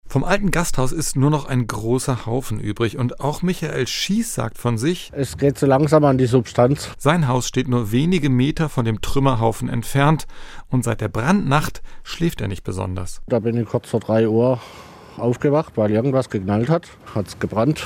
Vom alten Gasthaus ist nur noch ein großer Haufen übrig und auch Michael Schieß sagt von sich, es geht so langsam an die Substanz. Sein Haus steht nur wenige Meter von dem Trümmerhaufen entfernt und seit der Brandnacht schläft er nicht besonders. Da bin ich kurz vor 3 Uhr aufgewacht, weil irgendwas geknallt hat. Hat's gebrannt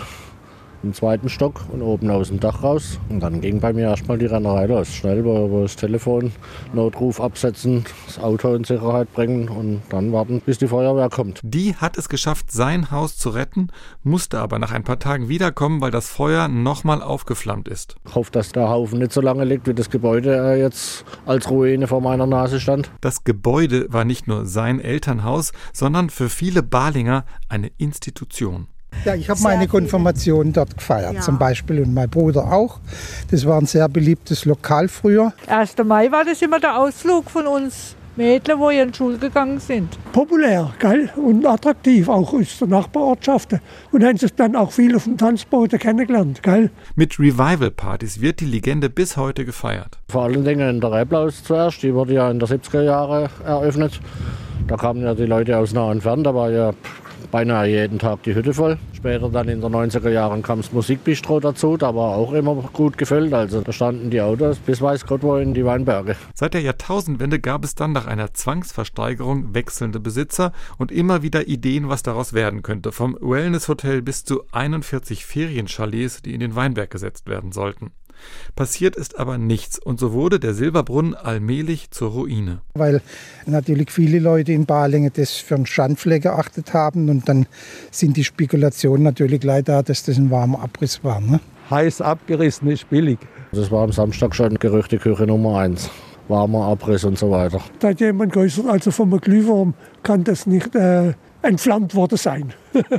im 2. Stock und oben aus dem Dach raus. Und dann ging bei mir erstmal die Rennerei los. Schnell wo das Telefon, Notruf absetzen, das Auto in Sicherheit bringen und dann warten, bis die Feuerwehr kommt. Die hat es geschafft, sein Haus zu retten, musste aber nach ein paar Tagen wiederkommen, weil das Feuer nochmal aufgeflammt ist. Ich hoffe, dass der Haufen nicht so lange liegt, wie das Gebäude jetzt als Ruine vor meiner Nase stand. Das Gebäude war nicht nur sein Elternhaus, sondern für viele Balinger eine Institution. Ja, ich habe meine Konfirmation dort gefeiert, zum Beispiel, und mein Bruder auch. Das war ein sehr beliebtes Lokal früher. 1. Mai war das immer der Ausflug von uns Mädchen, wo in die Schule gegangen sind. Populär, gell? Und attraktiv, auch aus der Nachbarortschaften. Und haben sich dann auch viele auf dem Tanzboden kennengelernt. Gell? Mit Revival-Partys wird die Legende bis heute gefeiert. Vor allen Dingen in der Reblaus zuerst, die wurde ja in der 70er Jahre eröffnet. Da kamen ja die Leute aus nah und fern, da war ja beinahe jeden Tag die Hütte voll. Später dann in den 90er Jahren kam das Musikbistro dazu, da war auch immer gut gefüllt. Also da standen die Autos bis weiß Gott wo in die Weinberge. Seit der Jahrtausendwende gab es dann nach einer Zwangsversteigerung wechselnde Besitzer und immer wieder Ideen, was daraus werden könnte. Vom Wellness-Hotel bis zu 41 Ferienchalets, die in den Weinberg gesetzt werden sollten. Passiert ist aber nichts und so wurde der Silberbrunnen allmählich zur Ruine. Weil natürlich viele Leute in Balingen das für einen Schandfleck geachtet haben und dann sind die Spekulationen natürlich leider, dass das ein warmer Abriss war. Ne? Heiß abgerissen ist billig. Das war am Samstag schon Gerüchteküche Nummer 1. Warmer Abriss und so weiter. Da hat jemand geäußert, also vom Glühwurm kann das nicht entflammt worden sein.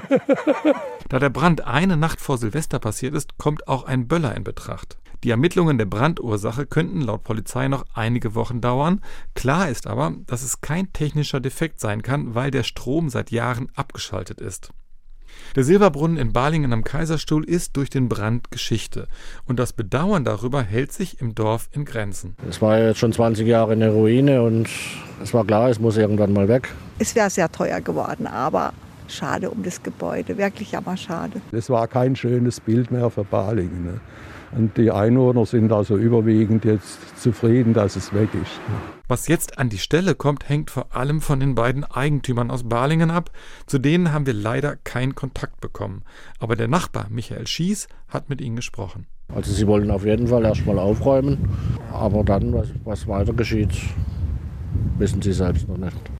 Da der Brand eine Nacht vor Silvester passiert ist, kommt auch ein Böller in Betracht. Die Ermittlungen der Brandursache könnten laut Polizei noch einige Wochen dauern. Klar ist aber, dass es kein technischer Defekt sein kann, weil der Strom seit Jahren abgeschaltet ist. Der Silberbrunnen in Balingen am Kaiserstuhl ist durch den Brand Geschichte. Und das Bedauern darüber hält sich im Dorf in Grenzen. Es war jetzt schon 20 Jahre eine Ruine und es war klar, es muss irgendwann mal weg. Es wäre sehr teuer geworden, aber schade um das Gebäude, wirklich aber schade. Es war kein schönes Bild mehr für Balingen. Ne? Und die Einwohner sind also überwiegend jetzt zufrieden, dass es weg ist. Was jetzt an die Stelle kommt, hängt vor allem von den beiden Eigentümern aus Balingen ab. Zu denen haben wir leider keinen Kontakt bekommen. Aber der Nachbar Michael Schieß hat mit ihnen gesprochen. Also sie wollen auf jeden Fall erstmal aufräumen, aber dann, was weiter geschieht, wissen sie selbst noch nicht.